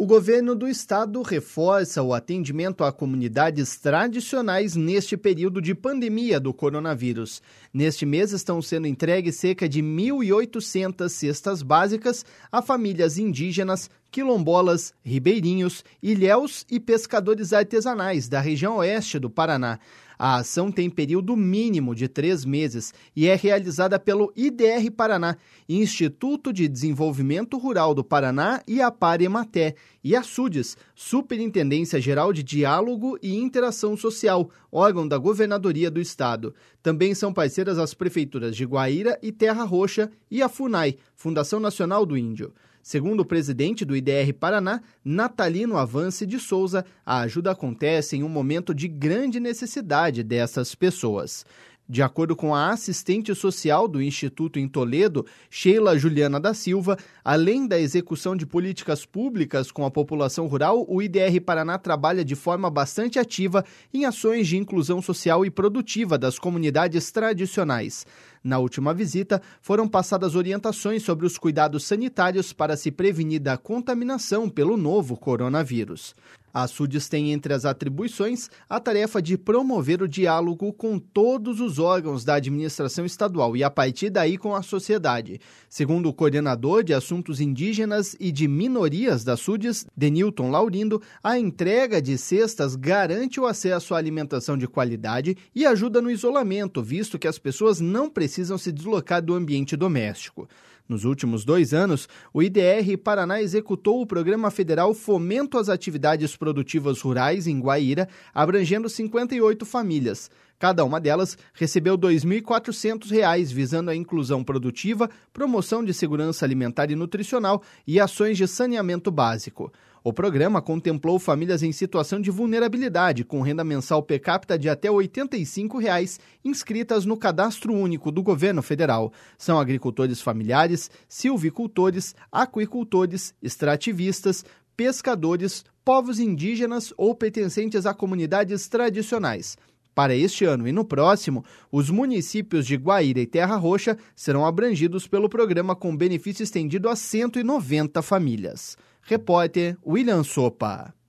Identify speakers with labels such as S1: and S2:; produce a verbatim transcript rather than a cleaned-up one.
S1: O governo do estado reforça o atendimento a comunidades tradicionais neste período de pandemia do coronavírus. Neste mês estão sendo entregues cerca de mil e oitocentas cestas básicas a famílias indígenas, quilombolas, ribeirinhos, ilhéus e pescadores artesanais da região oeste do Paraná. A ação tem período mínimo de três meses e é realizada pelo I D R Paraná, Instituto de Desenvolvimento Rural do Paraná e a Parematé, e a SUDES, Superintendência Geral de Diálogo e Interação Social, órgão da Governadoria do Estado. Também são parceiras as prefeituras de Guaíra e Terra Roxa e a FUNAI, Fundação Nacional do Índio. Segundo o presidente do I D R Paraná, Natalino Avance de Souza, a ajuda acontece em um momento de grande necessidade dessas pessoas. De acordo com a assistente social do Instituto em Toledo, Sheila Juliana da Silva, além da execução de políticas públicas com a população rural, o I D R Paraná trabalha de forma bastante ativa em ações de inclusão social e produtiva das comunidades tradicionais. Na última visita, foram passadas orientações sobre os cuidados sanitários para se prevenir da contaminação pelo novo coronavírus. A SUDES tem entre as atribuições a tarefa de promover o diálogo com todos os órgãos da administração estadual e, a partir daí, com a sociedade. Segundo o coordenador de assuntos indígenas e de minorias da SUDES, Denilton Laurindo, a entrega de cestas garante o acesso à alimentação de qualidade e ajuda no isolamento, visto que as pessoas não precisam se deslocar do ambiente doméstico. Nos últimos dois anos, o I D R Paraná executou o Programa Federal Fomento às Atividades Produtivas Rurais em Guaíra, abrangendo cinquenta e oito famílias. Cada uma delas recebeu dois mil e quatrocentos reais, visando a inclusão produtiva, promoção de segurança alimentar e nutricional e ações de saneamento básico. O programa contemplou famílias em situação de vulnerabilidade, com renda mensal per capita de até oitenta e cinco reais, inscritas no Cadastro Único do Governo Federal. São agricultores familiares, silvicultores, aquicultores, extrativistas, pescadores, povos indígenas ou pertencentes a comunidades tradicionais. Para este ano e no próximo, os municípios de Guaíra e Terra Roxa serão abrangidos pelo programa com benefício estendido a cento e noventa famílias. Repórter William Sopa.